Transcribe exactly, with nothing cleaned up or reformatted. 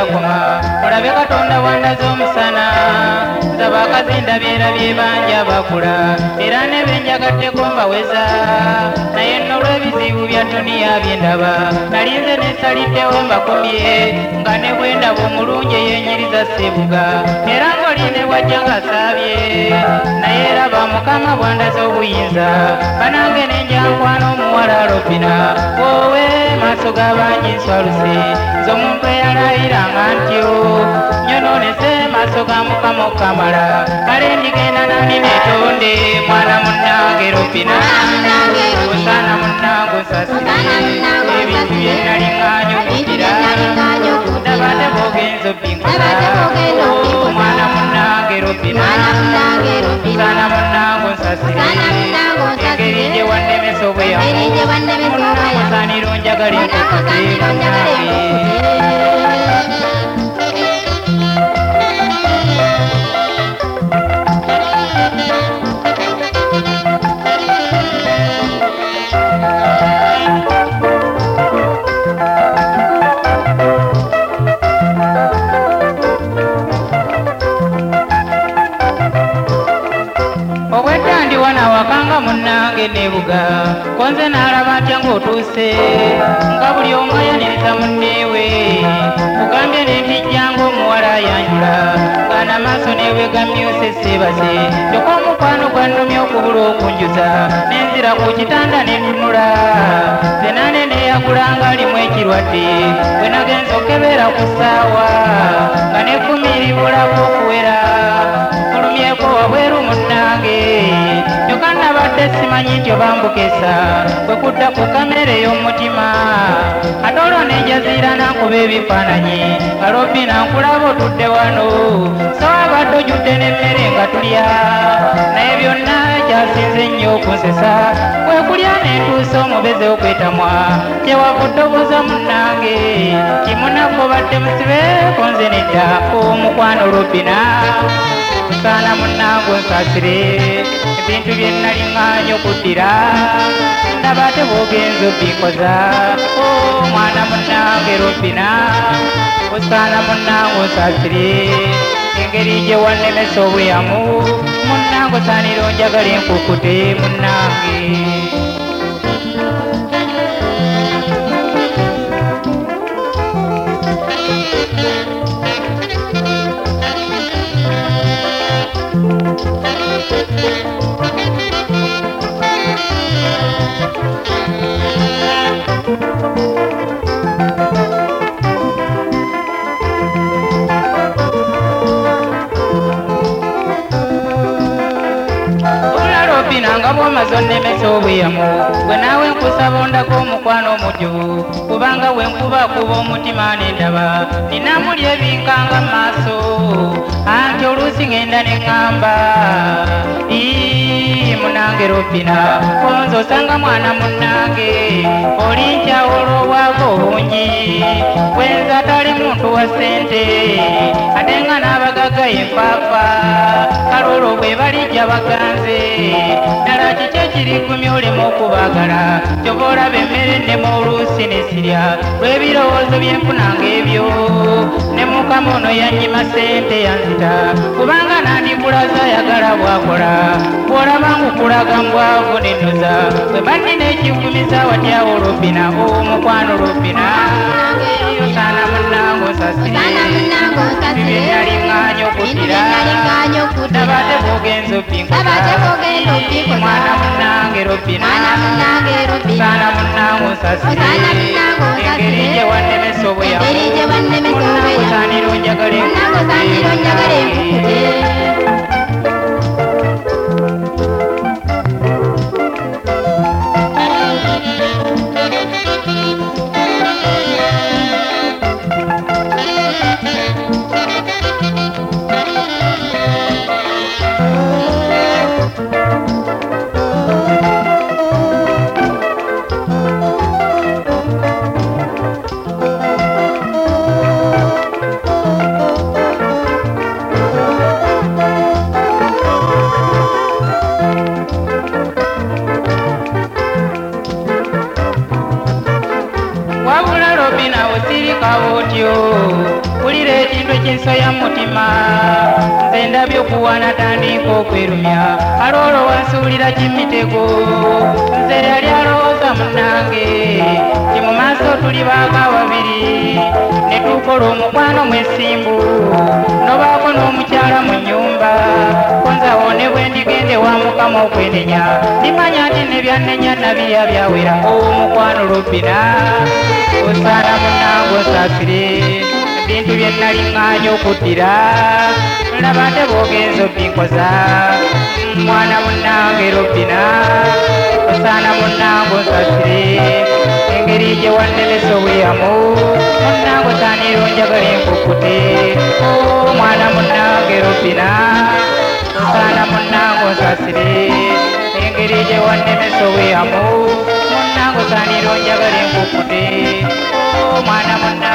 byakoma mulabe katonda wandaza omusana nsaba akazinda byerabye banja bakula era ne benjagaddeko mbaweza naye nno olw'ebizibu bya duniya byendaba nalinze nesaliddewo mbakomye nga ne bwendaba omulungi eyenyiriza sebuga era ng'oline wajja ng'asaabye naye raba mukama bwandaza obuyinza banange nenjankwano omuwala Robina wowe maaso g'abangi nswaluse nze omuntu eyalayiranga ntyo nyonoonese maaso ga mukama okamala kale ndigenda nani netonde mwana munnange Robina osaana munnange osasire ebintu byennalingaanya okutira ndabadde boogenza obbinkola mwana munnange Robina osaana munnange osasire engeri gye wannemesa obweyamu munnange osaanira onjagala enkukutte munnange wakanga munnange nebuga konze nalaba ntya ng'otuuse nga buli omu ayaniriza munneewe kugambye nentijjanga omuwala ayanjula nga namaaso newegamyuse seebase kyokka omukwano gwannumya okubula okunjuza nenzira ku kitanda nentunula zenane neyagulanga alimu ekirwadde bwe nagenza okebeera ku ssaawa nga nekumi libulako okuwera fulumyeko wabweru munnange kyokka nabadde simanyi nti obambukesa bwe kudda ku kamere ey'omutima ate olwo nenjaziira nankuba ebifaananyi nga Robina nkulaba otudde wano sowabadde ojjudde n'emmere nga tulya naye byonna kyasinze nnyo okunsesa kwe kulya nentuusa omubeze okwetamwa kyewavudde obuuza munnange kimunako badde musibe konze nedda omukwano Robina osaana munnange onsasire ebintu byennalingaanya okuddira ndaba ate boogenza obbinkoza omwana munnange Robina osaana munnange onsasire engeri gye wannemesa obweyamu munnange osaanira onjagala enkukute munnange nga bw'omaze onnemesa obweyamu gwe naawe nkusaba ondako omukwano omujjuvu kubanga we nkubakuba omutima n'endaba ninamuli ebinkanga mu maaso anti oluusi ngenda ne ŋŋamba munange Robina konze osanga mwana munnange oli nkyawula obwavu obungi bwenza tali muntu wa ssente ate nga n'abagagga yenfaafa kale olwo bwe balijja baganze ddala kiki ekirigumya olimu okubaagala kyova olaba emmere nnemu oluusi ne sirya lw'ebirowoozo byenfunanga ebyo ne mukama ono yannyima ssente yanzita kubanga nandikulaza ayagala bwakola bw'olaba ngukulaga mbwavu nennoza bwe bannina ekivumisa watyawo Robina omukwano Robina osaana munnange osasire bibyennalingaanya okuddira ndaba ate boogenza obbinkoza mwana munnange Robina osaana munnange osasire engeri gye wannemesa obweyamu munnange osaanira onjagala enkukute kinsoya mutima nze ndabye okuwana tandika okwerumya aloolo wansuulira kimitego nze yali alowooza munnange ti mu maaso tuli baaka babiri ne tukola omukwano mwesimbu nobaako n'omukyala mu nnyumba konzawo ne bwe ndigende wa mukama okwenenya ndimanya nti ne byannenya nabirya byawera omukwano Robina osaana munnange osaasire ebintu bye nnali ŋŋaanya okuddira laba ate bw'ogenza obbinkoza mwana munnange Robina osaana munnange osaasire engeri gye wannemesa obweyamu munnange osaanira onjagala enkukute mwana munnange Robina osaana munnange osaasire engeri gye wannemesa obweyamu munnange osaanira onjagala enkukute mwana munnange